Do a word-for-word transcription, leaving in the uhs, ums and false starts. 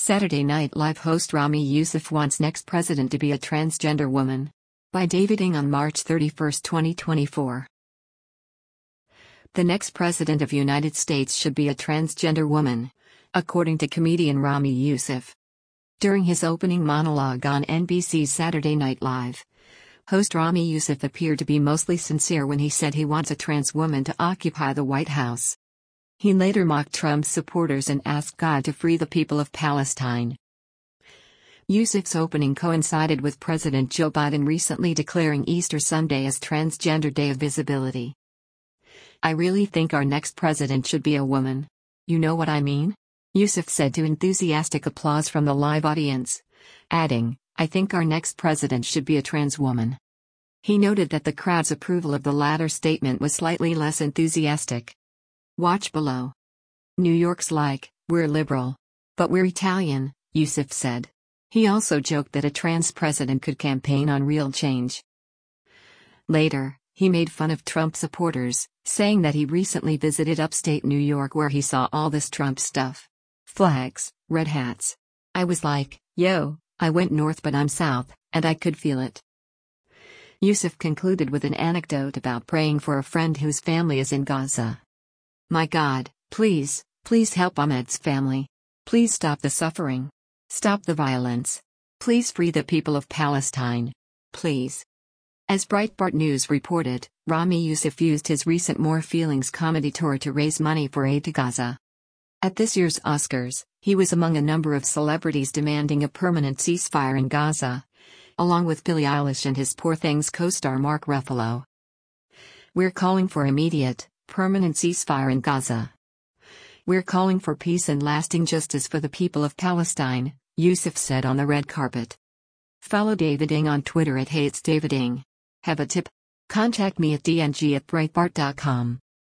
Saturday Night Live host Ramy Youssef wants next president to be a transgender woman. By David Ng on March thirty-first, twenty twenty-four. The next president of United States should be a transgender woman, according to comedian Ramy Youssef. During his opening monologue on N B C's Saturday Night Live, host Ramy Youssef appeared to be mostly sincere when he said he wants a trans woman to occupy the White House. He later mocked Trump's supporters and asked God to free the people of Palestine. Youssef's opening coincided with President Joe Biden recently declaring Easter Sunday as Transgender Day of Visibility. "I really think our next president should be a woman. You know what I mean?" Youssef said to enthusiastic applause from the live audience, adding, "I think our next president should be a trans woman." He noted that the crowd's approval of the latter statement was slightly less enthusiastic. Watch below. New York's like, "We're liberal. But we're Italian," Youssef said. He also joked that a trans president could campaign on real change. Later, he made fun of Trump supporters, saying that he recently visited upstate New York where he saw all this Trump stuff. Flags, red hats. "I was like, yo, I went north but I'm south, and I could feel it." Youssef concluded with an anecdote about praying for a friend whose family is in Gaza. "My God, please, please help Ahmed's family. Please stop the suffering. Stop the violence. Please free the people of Palestine. Please." As Breitbart News reported, Ramy Youssef used his recent More Feelings comedy tour to raise money for aid to Gaza. At this year's Oscars, he was among a number of celebrities demanding a permanent ceasefire in Gaza, along with Billie Eilish and his Poor Things co-star Mark Ruffalo. "We're calling for immediate, permanent ceasefire in Gaza. We're calling for peace and lasting justice for the people of Palestine," Youssef said on the red carpet. Follow David Ng on Twitter at HatesDavidNg. Have a tip? Contact me at d n g at breitbart dot com.